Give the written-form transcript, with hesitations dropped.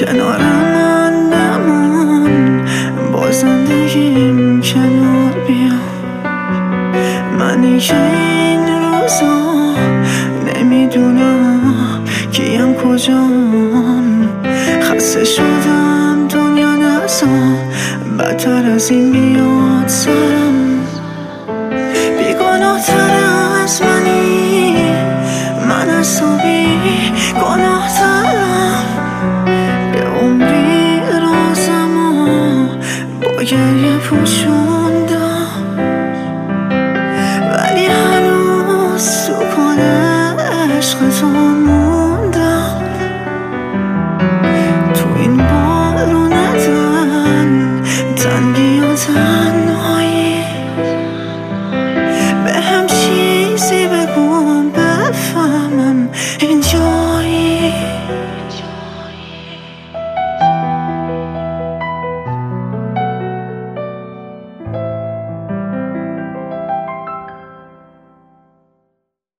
کنار من نمون، با زندگیم کنار بیا. منی که این روزا نمیدونم کیم کجام، خسته شدم دنیا نزا بدتر از این بیاد سرم. بیگناه تر از منی، من از تو بی گناه ترم. به عمری رازمو با گریه پوشون